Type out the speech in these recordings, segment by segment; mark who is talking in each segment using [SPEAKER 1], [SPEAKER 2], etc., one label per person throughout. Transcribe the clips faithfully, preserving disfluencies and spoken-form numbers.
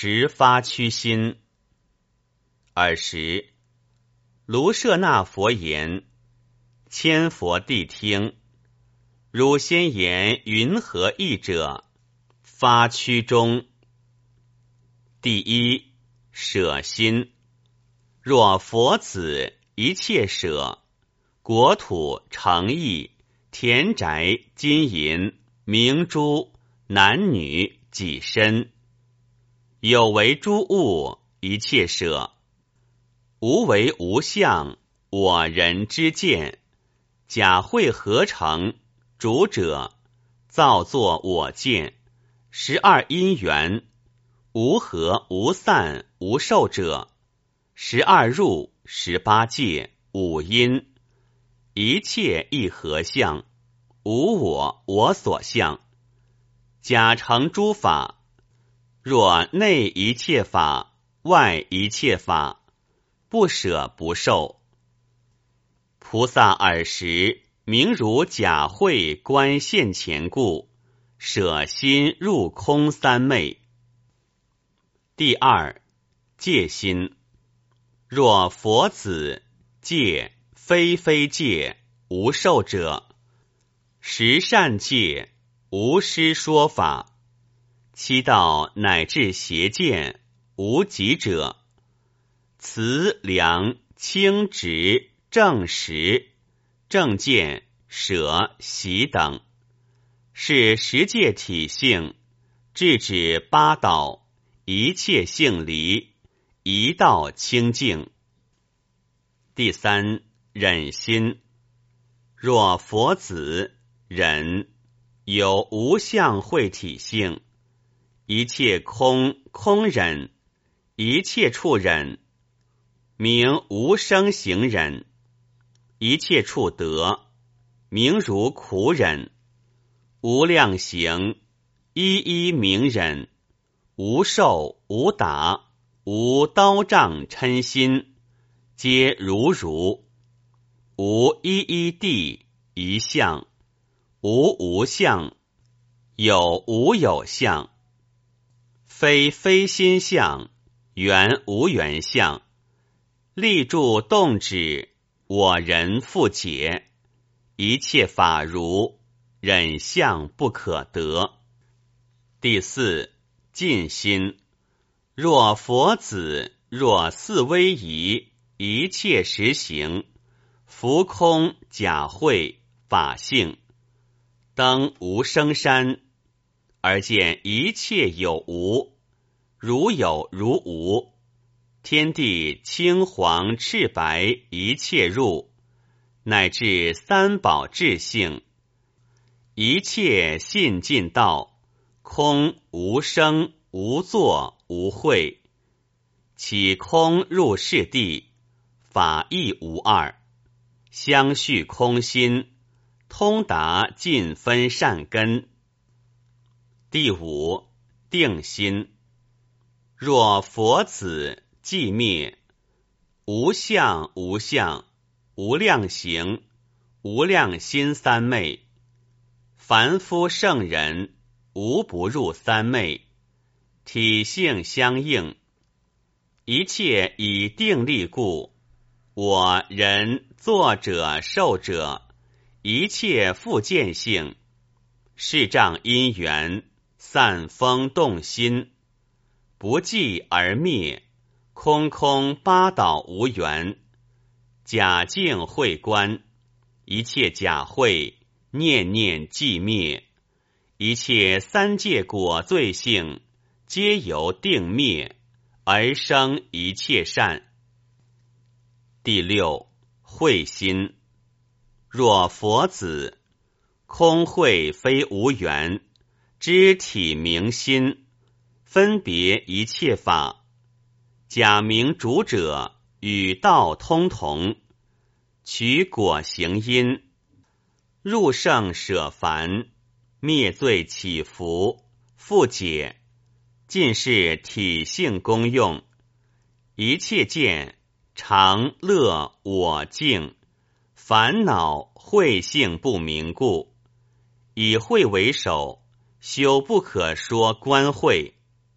[SPEAKER 1] 持发屈心。尔时，卢舍那佛言：千佛谛听，汝先言云何义者？发屈中。第一，舍心。若佛子一切舍，国土、城邑、田宅、金银、明珠、男女、己身，有为诸物，一切舍。无为无相，我人之见。假会合成，主者造作我见。十二因缘，无合无散无受者。十二入，十八界，五因，一切一合相，无我我所相。假成诸法，若内一切法，外一切法，不舍不受。菩萨尔时明如假会观现前故，舍心入空三昧。第二，戒心。若佛子戒非非戒，无受者，十善戒，无师说法，七道乃至邪见，无极者，慈良清直正实正见舍喜等，是十界体性，制止八道，一切性离，一道清净。第三，忍心。若佛子忍，有无相会体性，一切空空忍，一切处忍，名无生行忍。一切处得，名如苦忍。无量行，一一名忍。无受无打，无刀杖嗔心，皆如如。无一一地一相，无无相，有无有相。非非心相，缘无缘相。立住动止，我人复解。一切法如，忍相不可得。第四，尽心。若佛子，若四威仪，一切实行，浮空假会法性，登无生山，而见一切有无，如有如无。天地青黄赤白，一切入，乃至三宝智性，一切信尽道，空无生无作无会，起空入是地，法亦无二，相续空心，通达尽分善根。第五，定心。若佛子寂灭，无相无相，无量行，无量心三昧。凡夫圣人，无不入三昧，体性相应。一切以定力故，我人作者受者，一切复见性，视障因缘，散风动心，不寂而灭，空空八倒无缘。假境会观，一切假会，念念寂灭。一切三界果罪性，皆由定灭，而生一切善。第六，慧心。若佛子，空慧非无缘，知体明心，分别一切法。假名主者，与道通同，取果行因，入圣舍凡，灭罪起伏，复解，尽是体性功用。一切见常乐我净，烦恼慧性不明故，以慧为首，修不可说观慧。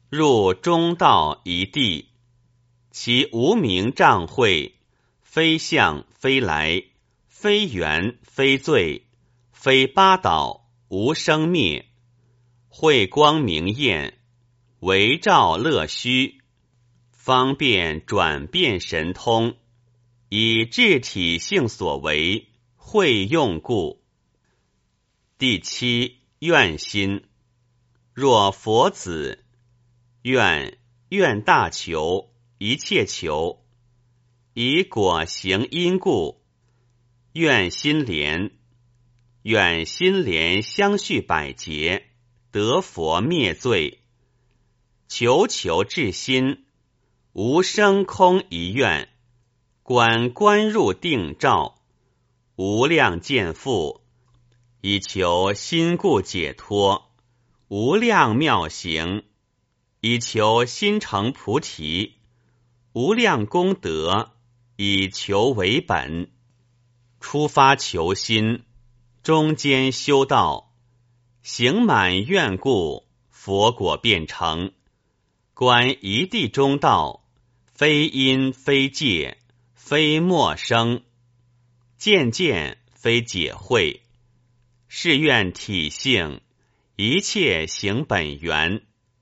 [SPEAKER 1] 入中道一地，其无名障会，非相非来，非缘非罪，非八倒，无生灭，慧光明焰，为照乐虚，方便转变神通，以智体性所为，会用故。第七，愿心。若佛子，愿愿大求，一切求，以果行因故，愿心莲，愿心莲相续百劫，得佛灭罪。求求至心，无生空一愿，观观入定照，无量见复，以求心故解脱，无量妙行，以求心成菩提，无量功德，以求为本。出发求心，中间修道，行满愿故，佛果便成。观一地中道，非因非界，非莫生，渐渐非解会，是愿体性，一切行本源。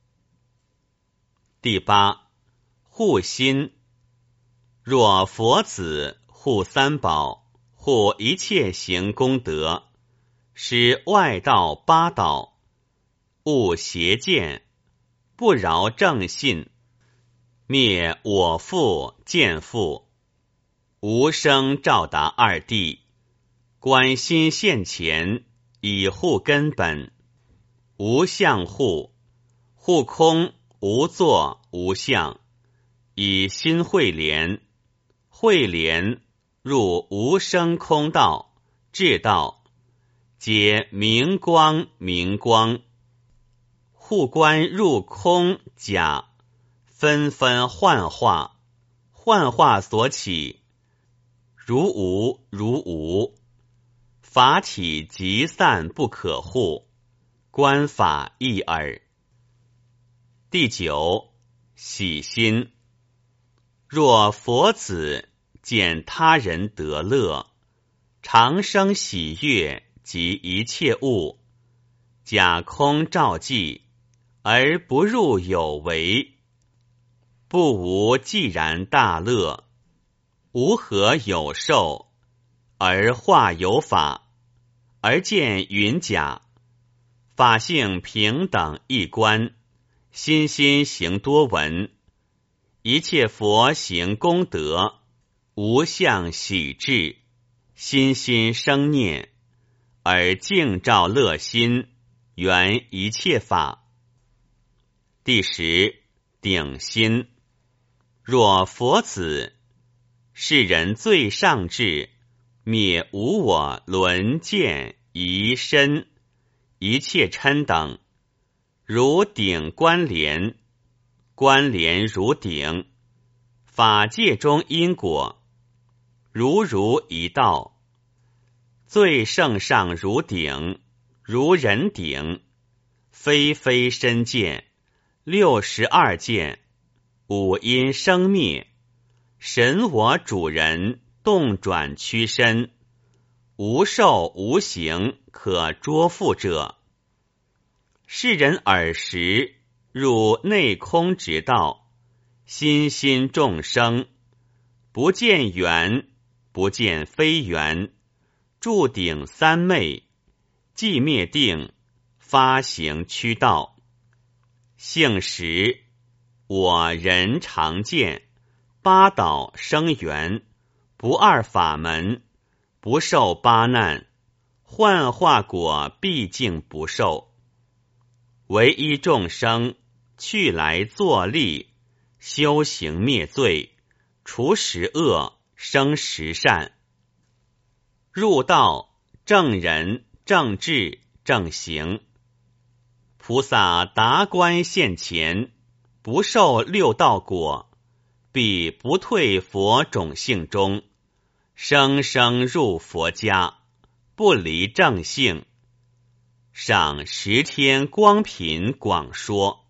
[SPEAKER 1] 第八，护心。若佛子护三宝，护一切行功德，使外道八倒，勿邪见，不饶正信，灭我父见父，无生照达二谛，观心现前，以护根本，无相护，护空无作无相，以心会莲，会莲入无生空道，智道，皆明光明光。护观入空假，纷纷幻化，幻化所起，如无如无，法体即散不可护，观法一耳。第九，喜心。若佛子见他人得乐，常生喜悦及一切物，假空照寂，而不入有为，不无既然大乐，无何有受，而化有法，而见云假，法性平等一观，心心行多闻，一切佛行功德，无相喜智，心心生念，而净照乐心，圆一切法。第十，顶心。若佛子，世人最上智，灭无我伦见疑身，一切嗔等，如顶关联，关联如顶，法界中因果，如如一道，最胜上如顶，如人顶，非非身见，六十二见，五阴生灭，神我主人，动转屈身，无受无形可捉缚者。世人耳识，入内空之道，心心众生，不见缘，不见非缘，住顶三昧，寂灭定，发行驱道。性实，我人常见，八倒生缘，不二法门，不受八难，幻化果毕竟不受。唯一众生，去来作力，修行灭罪，除十恶，生十善。入道，正人、正智、正行。菩萨达观现前，不受六道果，必不退佛种性中，生生入佛家，不离正性。上十天光频广说。